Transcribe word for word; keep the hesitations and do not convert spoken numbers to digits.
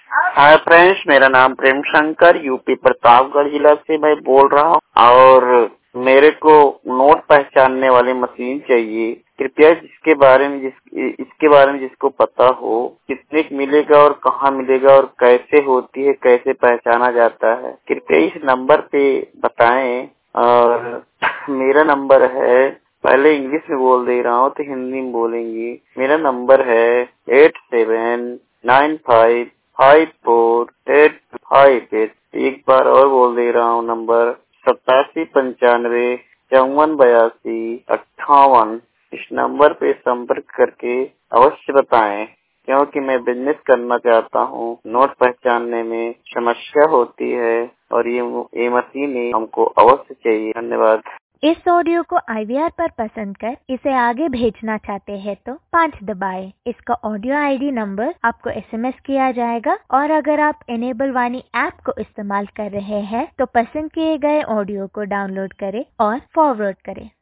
Hi friends, मेरा नाम Prem Shankar UP Pratapgarh जिला से मैं बोल रहा हूँ और मेरे को नोट पहचानने वाली मशीन चाहिए। कृपया जिसके बारे में जिस इसके बारे में जिसको पता हो, कितने मिलेगा और कहाँ मिलेगा और कैसे होती है, कैसे पहचाना जाता है, कृपया इस नंबर पे बताएं। और मेरा नंबर है, पहले इंग्लिश में बोल दे रहा हूँ तो हिंदी में बोलेंगी। मेरा नंबर है eight seven nine five five four eight five eight. एक बार और बोल दे रहा हूँ, नंबर सतासी पंचानवे चौवन बयासी अट्ठावन। इस नंबर पे संपर्क करके अवश्य बताएं, क्योंकि मैं बिजनेस करना चाहता हूँ। नोट पहचानने में समस्या होती है और ये ये मशीन हमको अवश्य चाहिए। धन्यवाद। इस ऑडियो को आई वी आर पर पसंद कर इसे आगे भेजना चाहते हैं तो पाँच दबाएं। इसका ऑडियो आई डी नंबर आपको एस एम एस किया जाएगा और अगर आप इनेबल वाणी ऐप को इस्तेमाल कर रहे हैं तो पसंद किए गए ऑडियो को डाउनलोड करें और फॉरवर्ड करें।